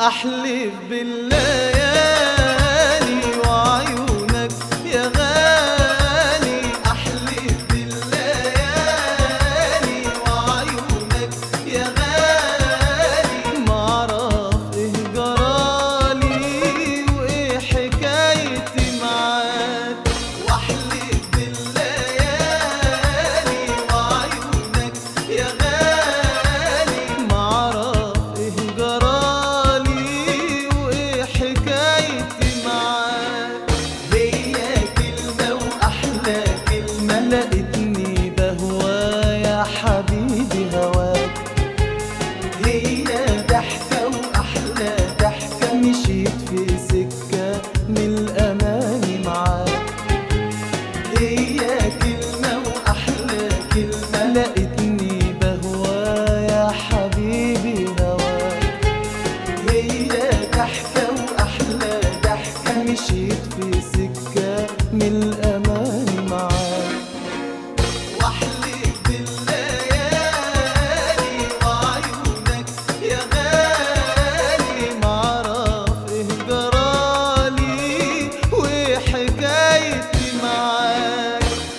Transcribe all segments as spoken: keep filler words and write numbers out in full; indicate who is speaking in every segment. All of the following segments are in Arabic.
Speaker 1: أحلف بالليالي وعيونك يا غالي، أحلف بالليالي وعيونك يا غالي، معرف إيه جرالي وإيه حكايتي معاك. وأحلف بالليالي وعيونك يا غالي، معرف إيه جرالي وإيه حكايتي معاك. هي كلمة وأحلى كلمة لقيتني بهوى يا حبيبي هواك، هي ضحكة وأحلى ضحكة مشيت في سكة من الأماني معاك. هي كلمة وأحلى كلمة لقيتني بهوى يا حبيبي هواك، هي ضحكة وأحلى ضحكة مشيت في سكة من الأماني معاك. واحلف بالليالي وعيونك يا غالي، معرف إيه جرالي وإيه حكايتي معاك.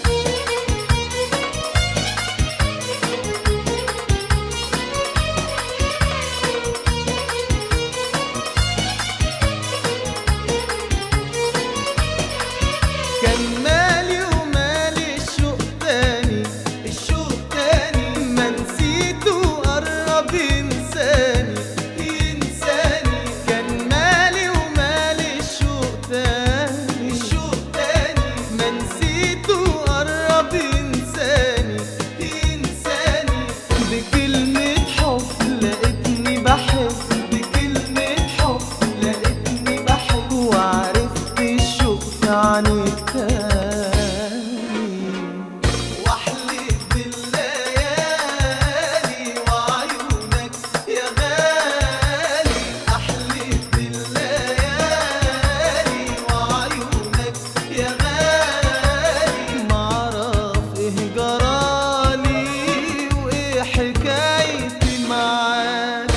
Speaker 1: كان مالي ومالي الشوق تاني، الشوق تاني ما نسيته قرب ينساني ينساني. كان مالي ومالي الشوق تاني، الشوق تاني ما نسيته قرب ينساني ينساني. بكلمة حب لقيتني بحب، بكلمة حب لقيتني بحب، وعرفت الشوق يعني التاني. واحلف بالليالي وعيونك يا غالي، احلف بالليالي وعيونك يا غالي، معرف ايه جرالي وايه حكايتي معاك.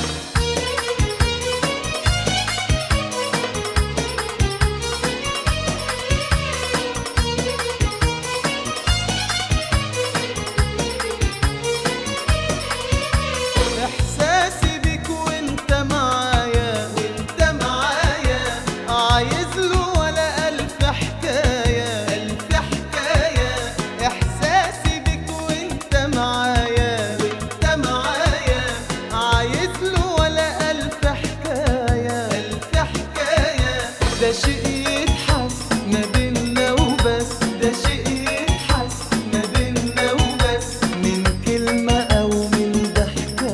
Speaker 1: إحساسي بيك وإنت معايا، وإنت معايا عايز له ولا ألف حكاية، ألف حكاية. إحساسي بيك وإنت معايا، وإنت معايا عايز له ولا ألف حكاية، ألف حكاية. ده شيء يتحس ما بينا وبس، ده شيء يتحس ما بينا وبس، من كلمة أو من ضحكة.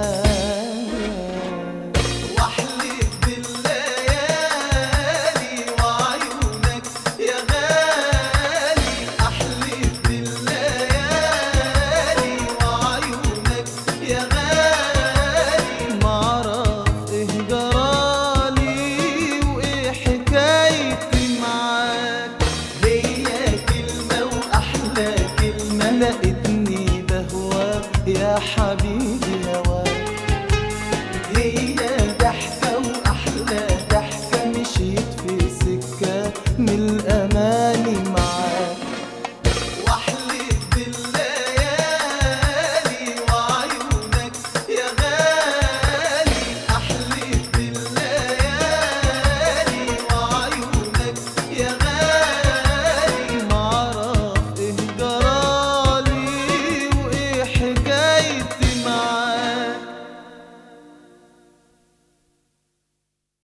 Speaker 1: واحلف بالليالي وعيونك يا غالي، احلف بالليالي وعيونك يا غالي، معرف ايه جرالي وايه حكايتي معاك. هي كلمة وأحلى كلمة لقيتني بهوى يا حبيبي هواك، هي ضحكة وأحلى ضحكة مشيت في سكة من الأماني